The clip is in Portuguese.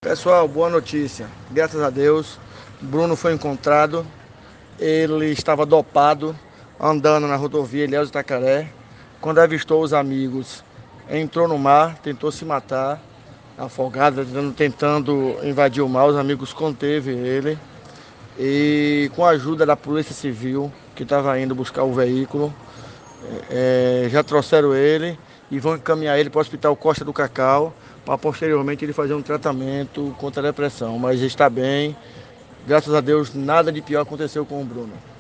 Pessoal, boa notícia. Graças a Deus, Bruno foi encontrado. Ele estava dopado, andando na rodovia Ilhéus Itacaré. Quando avistou os amigos, entrou no mar, tentou se matar, afogado, tentando invadir o mar. Os amigos conteve ele e, com a ajuda da Polícia Civil, que estava indo buscar o veículo, já trouxeram ele e vão encaminhar ele para o Hospital Costa do Cacau, para posteriormente ele fazer um tratamento contra a depressão. Mas está bem, graças a Deus nada de pior aconteceu com o Bruno.